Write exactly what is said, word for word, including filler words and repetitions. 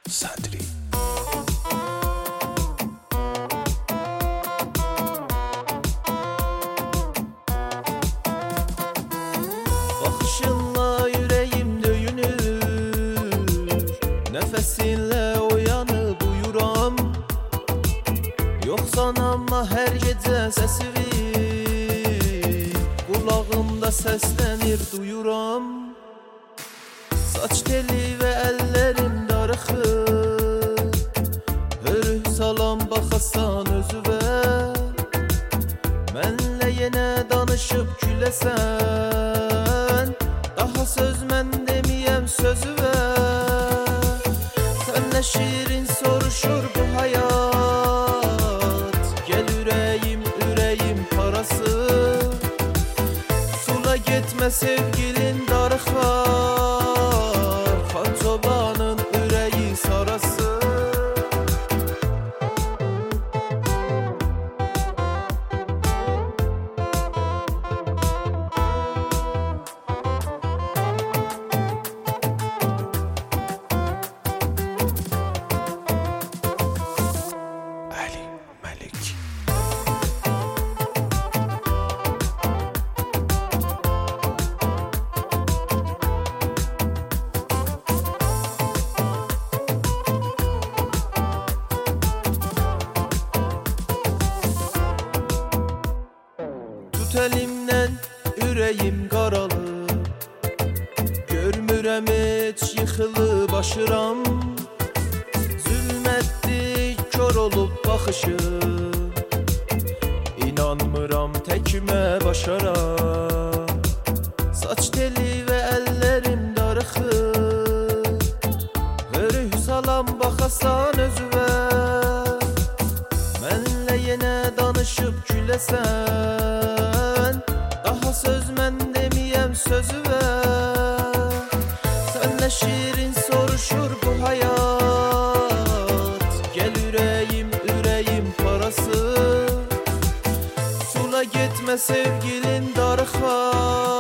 Sadri. Bakışınla yüreğim döyünür, nefesinle uyanıp uyuram. Yoksan ama her gece sesini kulağımda seslenir duyuram. Saç teli ve ellerim darıxır, hörük salam baxasan özüvə. Mənlə yenə danışıb güləsən, daha söz mən deməyəm sözüvə. Sənlə şirin soruşur bu hayat, gəl ürəyim, ürəyim parası. Sula getmə sevgilin darıxar, Xan çobanın ürəyi sarası. Ali Malik. Tut elimdən ürəyim qaralıb, görmürəm heç yıxılıb aşıram. Zülmətdi kör olub baxışım, İnanmıram təkmə başara. Saç teli və əllərim darıxır, hörük salam baxasan özüvə. Mənlə yenə danışıb güləsən, daha söz mən deməyəm sözüvə. Sənlə şirin soruşur bu hayat, gəl ürəyim, ürəyim parası. Sula getmə sevgilin darıxar,